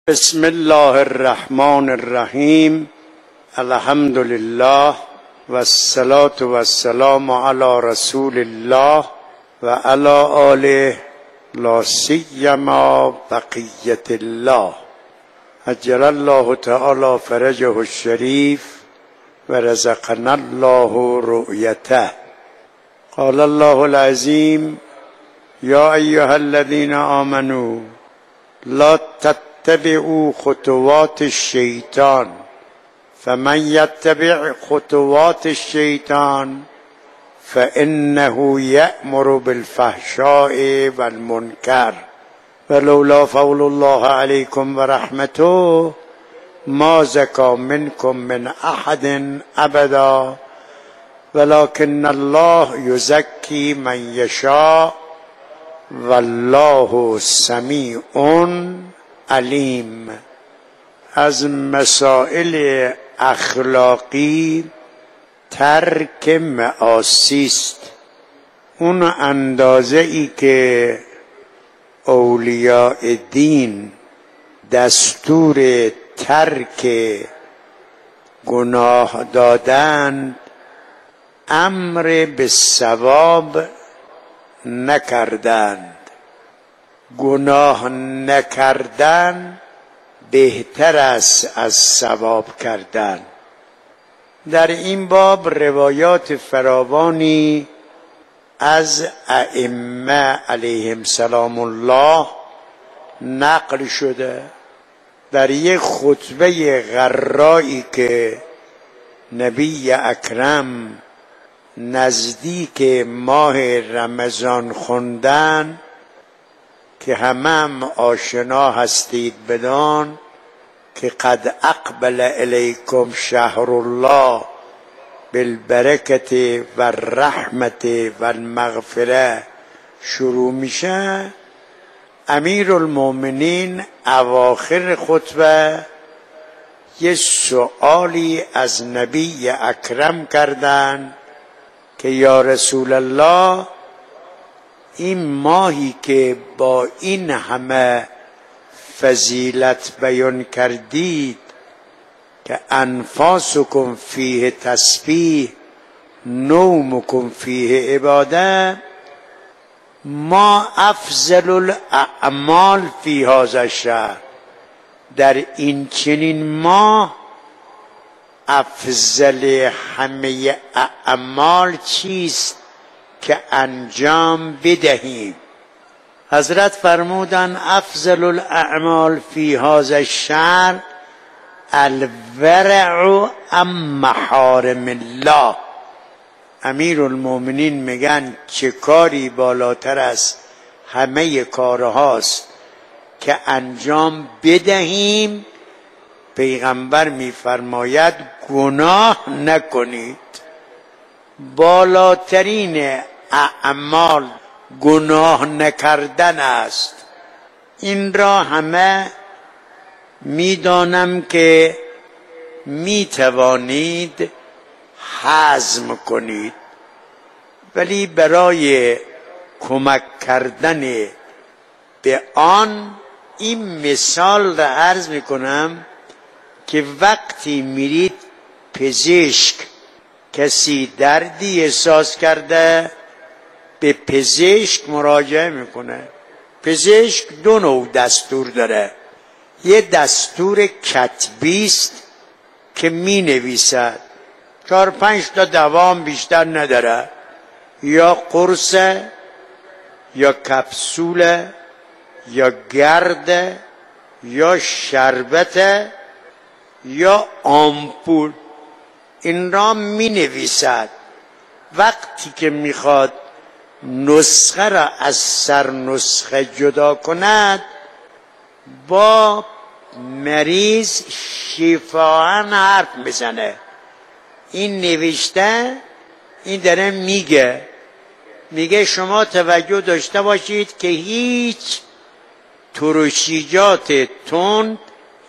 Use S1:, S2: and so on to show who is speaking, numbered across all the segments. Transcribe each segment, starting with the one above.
S1: بسم الله الرحمن الرحیم. الحمد لله و الصلاة و السلام علی رسول الله و علی آله لا سیما بقیة الله عجل الله تعالی فرجه الشریف و رزقنا الله رؤیته. قال الله العظیم: یا ایها الذین آمنوا لا تتبعوا خطوات الشیطان فمن یتبع خطوات الشیطان فإنه یأمر بالفحشاء والمنکر ولولا فضل الله علیکم و رحمته ما زکی منکم من احد ابدا ولكن الله یزکی من یشاء والله سمیع علیم. از مسائل اخلاقی ترک معاصی است. اون اندازه ای که اولیاء دین دستور ترک گناه دادند، امر به ثواب نکردند. گناه نکردن بهتر است از ثواب کردن. در این باب روایات فراوانی از ائمه علیهم سلام الله نقل شده. در یک خطبه غرایی که نبی اکرم نزدیک ماه رمضان خوندن که هم آشنا هستید بدان که قد اقبل الیکم شهر الله بالبرکت و الرحمت و المغفره شروع میشه. امیر المؤمنین اواخر خطبه یه سؤالی از نبی اکرم کردند که یا رسول الله، این ماهی که با این همه فضیلت بیان کردید که انفاسکم فیه تسبیح نومکم فیه عباده، ما افضل الاعمال فی هذا الشهر، در این چنین ماه افضل همه اعمال چیست که انجام بدهیم؟ حضرت فرمودن افضل الاعمال فی هذا الشهر الورع عن محارم الله. امیر المؤمنین میگن چه کاری بالاتر از همه کارهاست که انجام بدهیم؟ پیغمبر میفرماید گناه نکنید. بالاترین اعمال گناه نکردن است. این را همه میدانم که میتوانید هضم کنید، ولی برای کمک کردن به آن این مثال را عرض میکنم که وقتی میرید پزشک، کسی دردی احساس کرده به پزشک مراجعه میکنه. پزشک دو نوع دستور داره. یه دستور کتبی است که می نویسد، 4-5 تا دوام بیشتر نداره، یا قرص یا کپسول یا گرد یا شربت یا آمپول. این را می نویسد. وقتی که میخواد نسخه را از سر نسخه جدا کند، با مریض شفاهن حرف میزنه. این نوشته، این داره میگه شما توجه داشته باشید که هیچ ترشیجات تند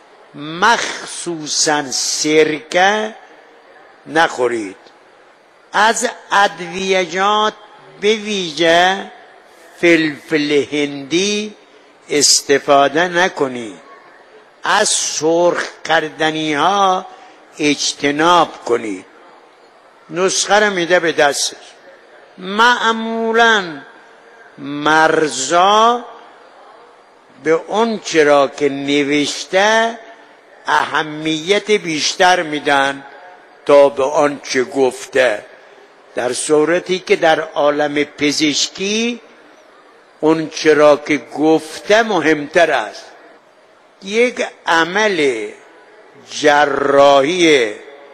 S1: مخصوصا سرکه نخورید. از ادویجات به ویژه فلفل هندی استفاده نکنید. از سرخ کردنی ها اجتناب کنید. نسخه رو میده به دستش. معمولا مرزا به اون چرا که نوشته اهمیت بیشتر میدن تا به آن چه گفته، در صورتی که در عالم پزشکی اون چرا که گفته مهمتر است. یک عمل جراحی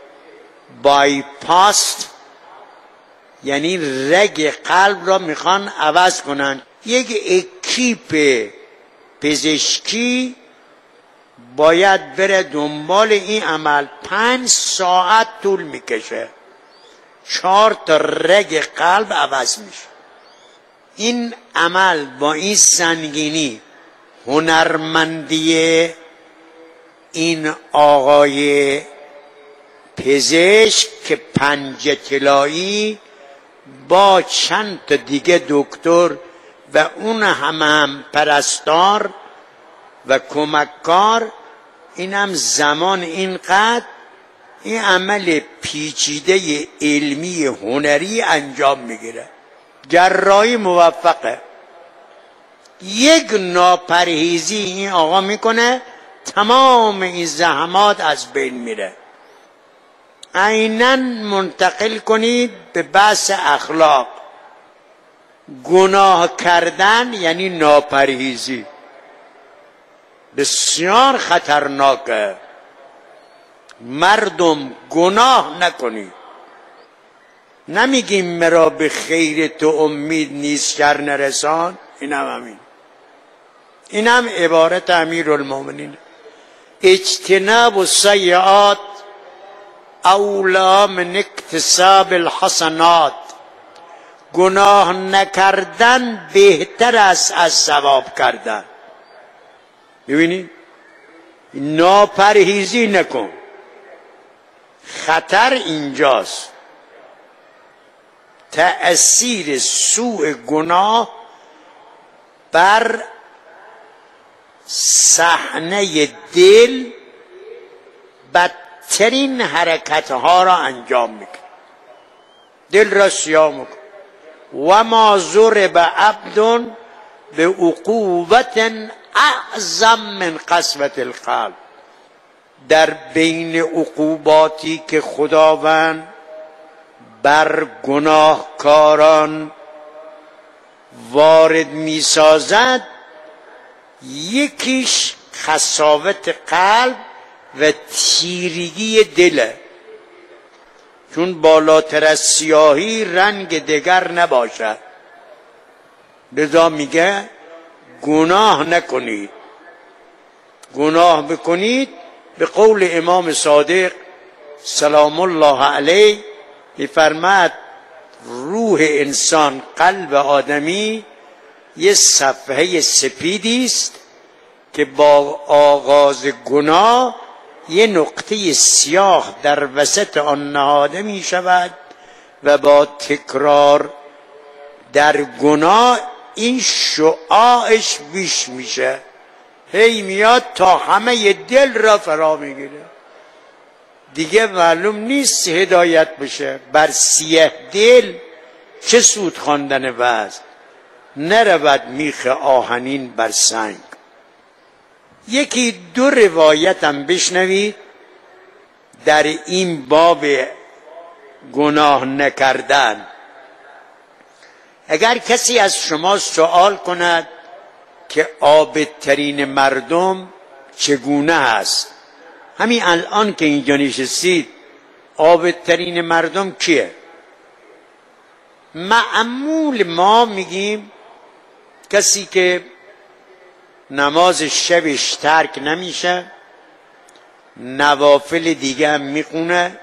S1: بایپاس یعنی رگ قلب را میخوان عوض کنن، یک اکیپ پزشکی باید بره دنبال این عمل. 5 ساعت طول میکشه، 4 تا رگ قلب عوض میشه. این عمل با این سنگینی، هنرمندی این آقای پزشک که 5 طلایی با چند تا دیگه دکتر و اون هم پرستار و کمککار، اینم زمان اینقدر این عمل پیچیده علمی هنری انجام میگیره. جراحی موفقه. یک ناپرهیزی این آقا میکنه، تمام این زحمات از بین میره. عیناً منتقل کنید به بحث اخلاق. گناه کردن یعنی ناپرهیزی، بسیار خطرناکه. مردم گناه نکنید. نمیگیم مرا به خیر تو امید نیست شر نرسان، اینم همین، اینم عبارت امیرالمومنین. اجتناب السیئات اولی من اکتساب الحسنات. گناه نکردن بهتر است از ثواب کردن. ببینید، ناپرهیزی نکن. خطر اینجاست. تأثیر سوء گناه بر صحنه دل بدترین حرکتها را انجام میکنه، دل را سیاه میکنه. و ما ضرب عبد به عقوبت اعظم من قسوة القلب. در بین عقوباتی که خداوند بر گناهکاران وارد میسازد، یکیش خساوت قلب و تیرگی دله. چون بالاتر از سیاهی رنگ دگر نباشد. لذا میگه گناه نکنید. گناه بکنید به قول امام صادق سلام الله علیه میفرماد روح انسان، قلب آدمی یه صفحه سپیدی است که با آغاز گناه یه نقطه سیاه در وسط آن نهاده می شود و با تکرار در گناه این شعاعش بیش میشه، هی میاد تا همه دل را فرا میگیره. دیگه معلوم نیست هدایت بشه. بر سیه دل چه سود خواندن وعظ، نرود میخ آهنین بر سنگ. یکی 2 روایتم بشنوید در این باب گناه نکردن. اگر کسی از شما سوال کند که عابدترین مردم چگونه هست، همین الان که اینجا نشستید عابدترین مردم کیه؟ معمول ما میگیم کسی که نماز شبش ترک نمیشه، نوافل دیگه هم میخونه،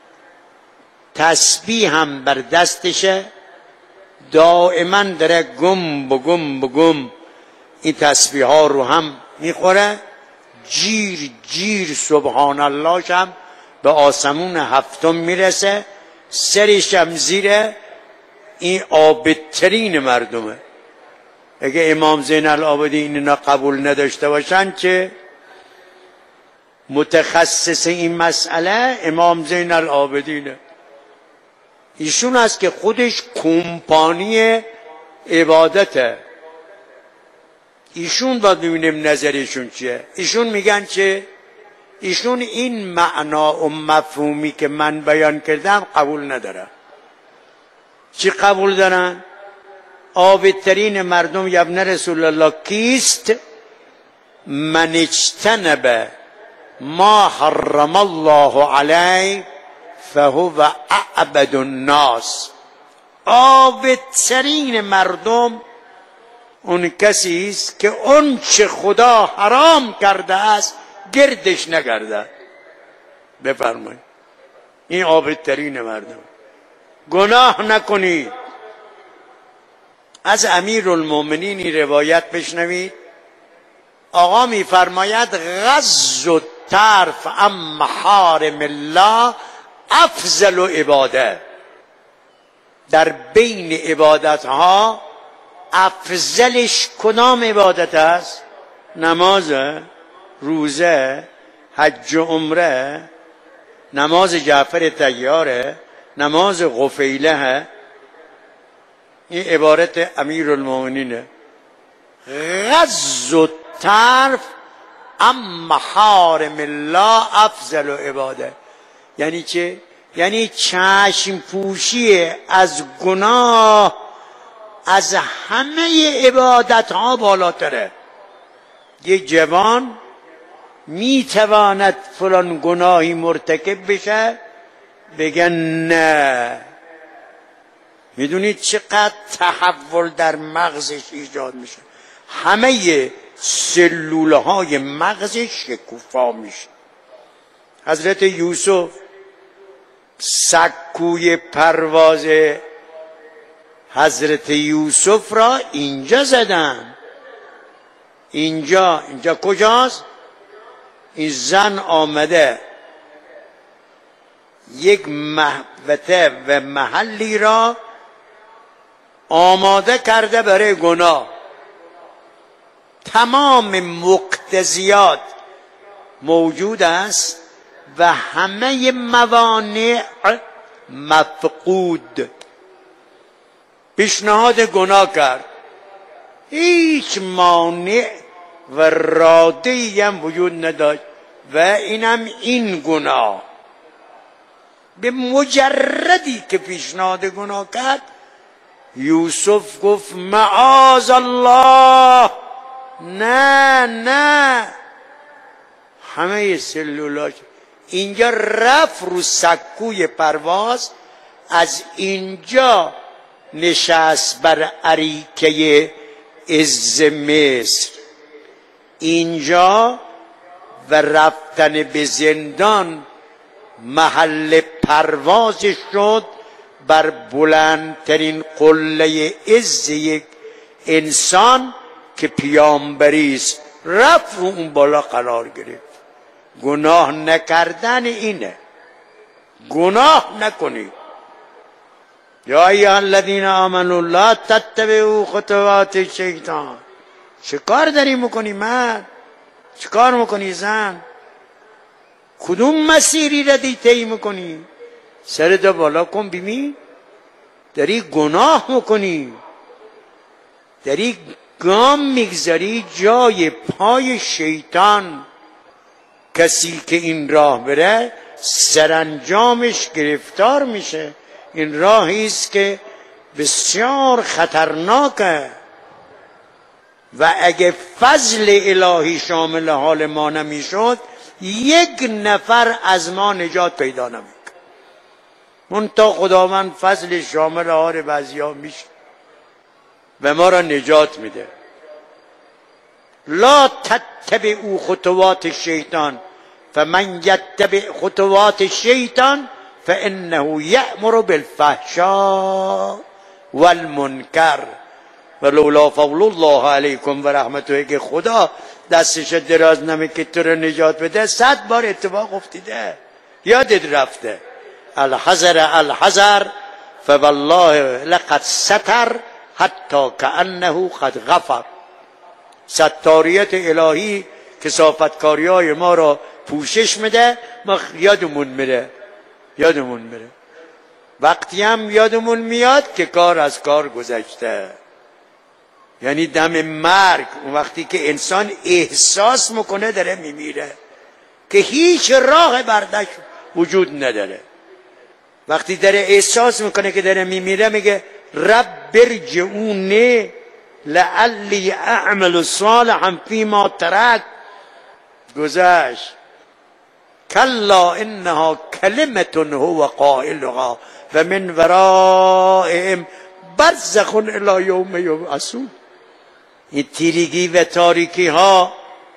S1: تسبیح هم بر دستشه، دائما داره گم بگم این تسبیح ها رو هم میخوره، جیر جیر سبحان الله هم به آسمون 7 میرسه، سرش هم زیره. این عابدترین مردمه. اگه امام زین العابدین اینا قبول نداشته باشن چه؟ متخصص این مسئله امام زین العابدینه. ایشون است که خودش کمپانی عبادته. ایشون باید ببینیم نظرشون چیه. ایشون میگن چه؟ ایشون این معنا و مفهومی که من بیان کردم قبول ندارن. چی قبول دارن؟ عابدترین مردم ابن رسول الله کیست؟ من اجتنب ما حرم الله علیه فهو اعبد الناس. عابدترین مردم اون کسی است که اون چه خدا حرام کرده است گردش نگرده. بفرمایید این عابدترین مردم. گناه نکنید. از امیرالمومنین روایت بشنوید، آقا میفرماید غض الطرف عن محارم الله افضل عباده. در بین عبادت ها افضلش کدام عبادت است؟ نماز، روزه، حج و عمره، نماز جعفر طیاره، نماز غفیله. این عبارت امیرالمومنینه. غض الطرف عن محارم الله افضل عباده. یعنی چه؟ یعنی چشم پوشی از گناه از همه عبادت ها بالاتره. یک جوان میتواند فلان گناهی مرتکب بشه، بگن نه. میدونید چقدر تحول در مغزش ایجاد میشه؟ همه سلوله های مغزش شکوفا میشه. حضرت یوسف سکوی پرواز حضرت یوسف را اینجا زدن. اینجا کجاست؟ این زن آمده یک محوطه و محلی را آماده کرده برای گناه. تمام مقتضیات موجود است و همه موانع مفقود. پیشنهاد گناه کرد، هیچ مانع و راده‌ای هم وجود نداشت و اینم این گناه. به مجردی که پیشنهاد گناه کرد، یوسف گفت معاذ الله، نه. همه سلولاش اینجا رفت رو سکوی پرواز. از اینجا نشست بر اریکه عز مصر. اینجا و رفتن به زندان محل پرواز شد بر بلندترین قله عز یک انسان که پیامبری است. رفت رو اون بالا قرار گرفت. گناه نکردن اینه. گناه نکنید. یا ایها الذین آمنوا لا تتبعوا خطوات الشیطان. چه کار داری میکنی مرد؟ چه کار میکنی زن؟ کدوم مسیری را طی میکنی؟ سرت بالا کن ببین. داری گناه میکنی، داری گام میگذاری جای پای شیطان. کسی که این راه بره سرانجامش گرفتار میشه. این راهی است که بسیار خطرناکه و اگه فضل الهی شامل حال ما نمیشد، یک نفر از ما نجات پیدا نمیکنه. منتها خداوند فضل شامل حال بعضیا میشه و ما را نجات میده. لا تتبعوا خطوات الشیطان فمن یتبع خطوات الشیطان فانه یأمر بالفحشاء والمنکر ولولا فضل الله علیکم و رحمته. که خدا دستش دراز نمیکنه تو رو نجات بده، 100 بار اتفاق افتیده، یادت رفته. الحذر فوالله لقد ستر حتی کأنه قد غفر. ستاریت الهی کثافتکاری های ما را پوشش میده، ما یادمون میره. وقتی هم یادمون میاد که کار از کار گذشته، یعنی دم مرگ، اون وقتی که انسان احساس میکنه داره میمیره که هیچ راه برداشت وجود نداره. وقتی داره احساس میکنه که داره میمیره میگه رب ارجعونی لعلی اعمل صالحا فیما ترکت. گذشت. کلا انها کلمة هو قائلها و من ورائهم برزخ الی یوم یبعثون. این تیریگی و تاریکی ها،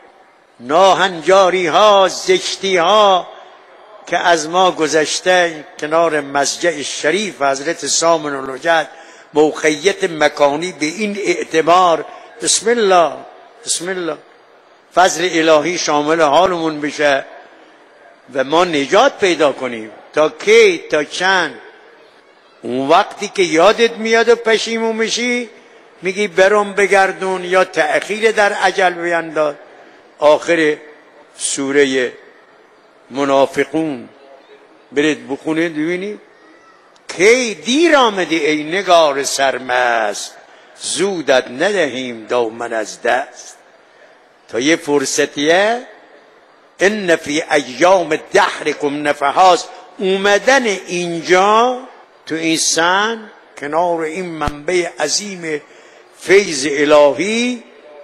S1: ناهنجاری ها، زشتی ها که از ما گذشته کنار مسجد شریف حضرت سامن الوجد، موقعیت مکانی به این اعتبار، بسم الله بسم الله، فضل الهی شامل حالمون بشه و ما نجات پیدا کنیم. تا کی؟ تا چند؟ اون وقتی که یادت میاد و پشیمون میشی میگی برم بگردون یا تأخیر در اجل بینداز. آخر سوره منافقون برید بخونید ببینید کی دیر آمدی ای نگار سرمست، زودت ندهیم دامن از دست. تا یه فرصتیه. ان فی ایام دهرکم نفحات. اومدن اینجا تو این سن کنار این منبع عظیم فیض الهی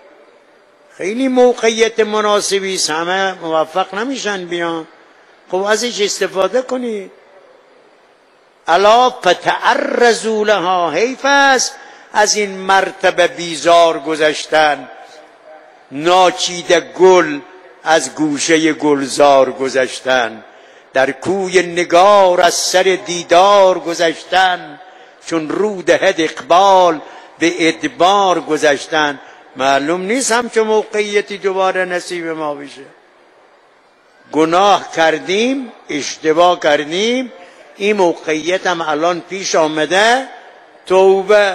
S1: خیلی موقعیت مناسبی است. همه موفق نمیشن بیان، خب ازش استفاده کنید. الا فتعرضوا لها. حیف است از این مرتبه بیزار گذشتن، ناچیده گل از گوشه گلزار گذشتن، در کوی نگار از سر دیدار گذشتن، چون رو دهد اقبال به ادبار گذشتن. معلوم نیست همچون موقعیتی دوباره نصیب ما بشه. گناه کردیم، اشتباه کردیم، این موقعیت هم الان پیش آمده، توبه.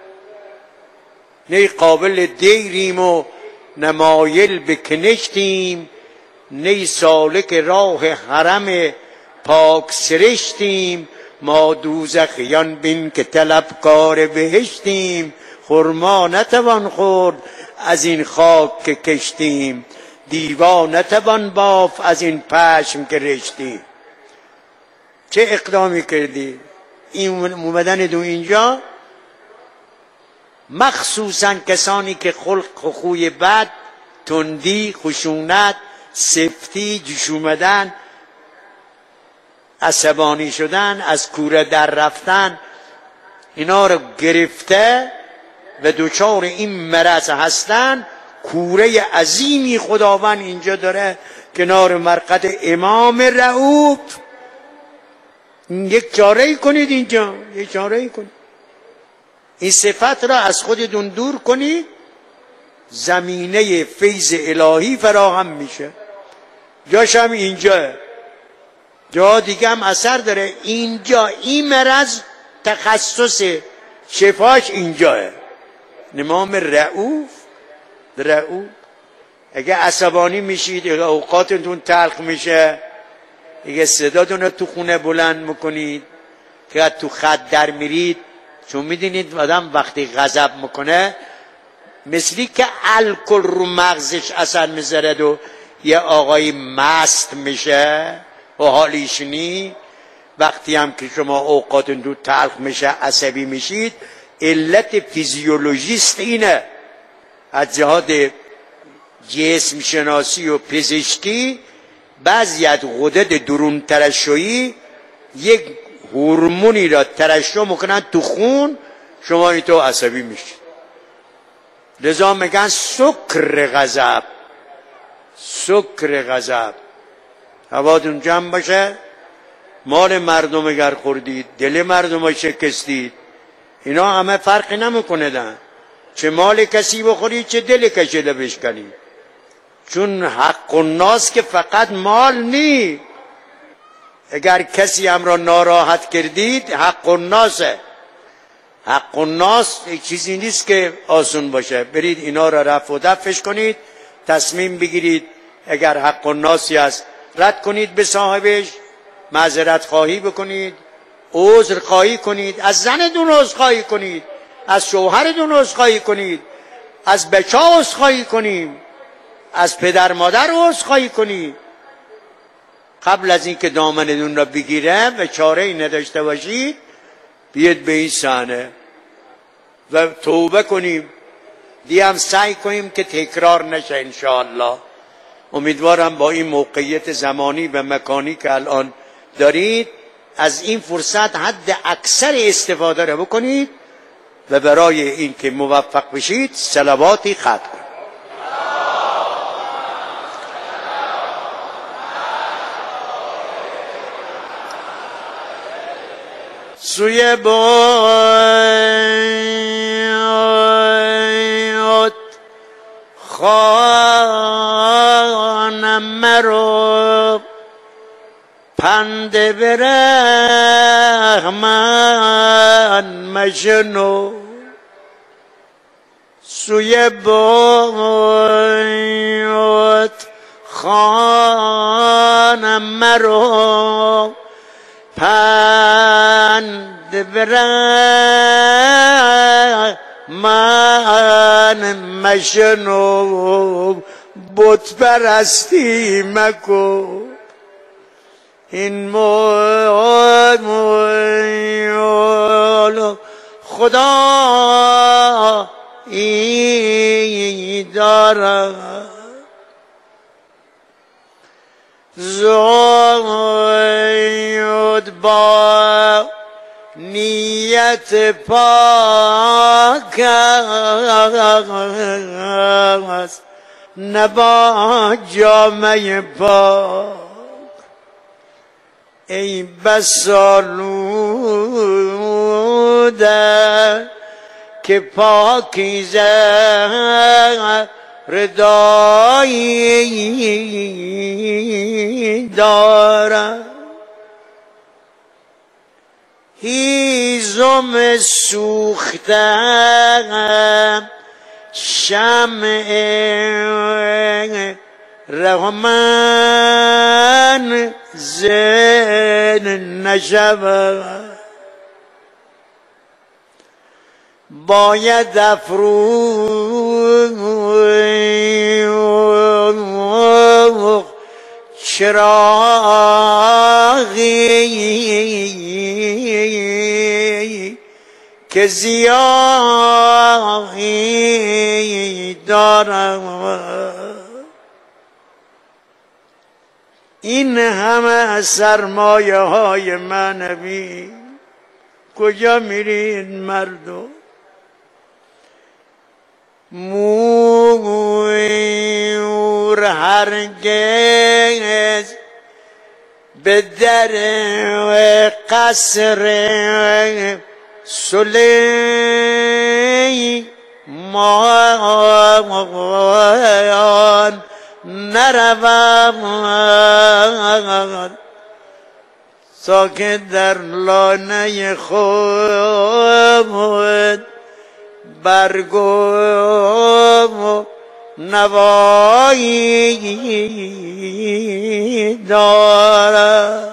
S1: نه قابل دیریم و نمایل بکنشتیم، نی سالک راه حرم پاک سرشتیم. ما دوزخیان بین که طلبکار بهشتیم، خرما نتوان خورد از این خاک که کشتیم، دیوا نتوان باف از این پشم که رشتیم. چه اقدامی کردی؟ این اومدن دو اینجا مخصوصا کسانی که خلق و خوی بد، تندی، خشونت، سفتی، جوش اومدن، عصبانی شدن، از کوره در رفتن، اینا رو گرفته و دوچار این مرض هستن. کوره عظیمی خداوند اینجا داره کنار مرقد امام رؤوف. یک چاره کنید اینجا، یک چاره کنید. این صفت را از خودتون دور کنید، زمینه فیض الهی فراهم میشه. جاش هم اینجا، جا دیگه هم اثر داره. اینجا این مرض تخصص شفاش اینجاه. امام رؤوف اگه عصبانی میشید، اگه اوقاتتون تلخ میشه، اگه صداتون رو تو خونه بلند میکنید، که تو خط در میرید، چون میدونید آدم وقتی غضب میکنه مثلی که الکل رو مغزش اثر میذاره و یه آقای مست میشه و حالیش نی. وقتی هم که شما اوقاتتون تلخ میشه عصبی میشید، علت فیزیولوژیست اینه. از جهات جسم شناسی و پزشکی بعضی از غدد درون ترشحی یک هورمونی را ترشح میکنن تو خون، شما این تو عصبی میشید. لذا میگن سکر غضب. سکر غضب. هواتون جمع باشه. مال مردم اگر خوردید، دل مردم ها شکستید، اینا همه فرقی نمیکنه دن. چه مال کسی بخورید چه دل کسی بشکنید. چون حق الناس که فقط مال نی. اگر کسی هم را ناراحت کردید حق الناسه. حق الناس یک چیزی نیست که آسون باشه. برید اینا را رفع و دفعش کنید، تصمیم بگیرید اگر حق الناسی است رد کنید به صاحبش، معذرت خواهی بکنید، عذر خواهی کنید، از زنتون عذر خواهی کنید، از شوهرتون عذر خواهی کنید، از بچه ها عذر خواهی کنیم، از پدر مادر عذر خواهی کنید. قبل از اینکه دامنتون را بگیره و چاره ای نداشته باشید بیاید به این صحنه و توبه کنیم. دیگه هم سعی کنیم که تکرار نشه انشاءالله. امیدوارم با این موقعیت زمانی و مکانی که الان دارید از این فرصت حد اکثر استفاده را بکنید و برای اینکه موفق بشید صلواتی ختم کنید. سوی باد خانم مرو پند برحمن مشنو. سوی باد خانم مرو پند برحمن مشنو. بت پرستی مکن این مول خدا ای دارد زود با نیت پاک است نبا جامه پاک. ای بسالوده که پاکیزه ردایی دارد هیزم سوخته شمع رحمن زن نشود. باید افروخت چراغی که ضیایی دارد. این همه سرمایه های معنوی کجا میرین مردم؟ مور هرگز به در قصر سلیمان نروم تا که در لانه خود برگم نوایی دارد.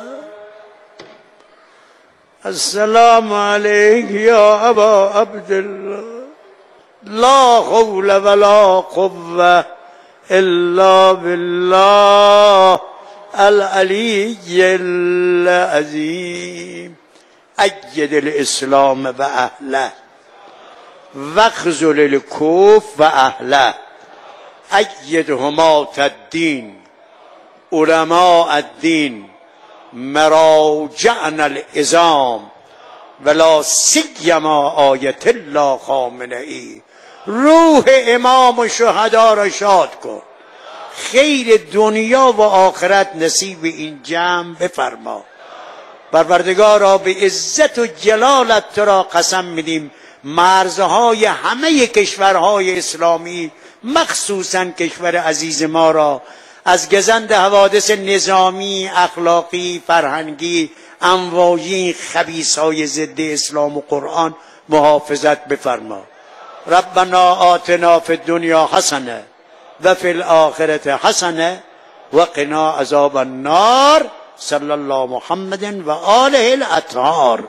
S1: السلام علیک یا ابا عبدالله لا حول ولا قوة الا بالله العلی العظیم. اید الاسلام و اهله واخذل الکفر و اهله. اید حمات الدین علماء الدین مراجعنا العظام ولا سیما آیت الله خامنه‌ای. روح امام و شهدا را شاد کن، خیر دنیا و آخرت نصیب این جمع بفرما. پروردگارا به عزت و جلالت تو را قسم میدیم مرزهای همه کشورهای اسلامی مخصوصا کشور عزیز ما را از گزند حوادث نظامی، اخلاقی، فرهنگی، امواجی، خبیث‌های ضد اسلام و قرآن محافظت بفرما. ربنا آتنا فی الدنیا حسنه و فی الاخرة حسنه و قنا عذاب النار. صلی الله محمد و آله الاطهار.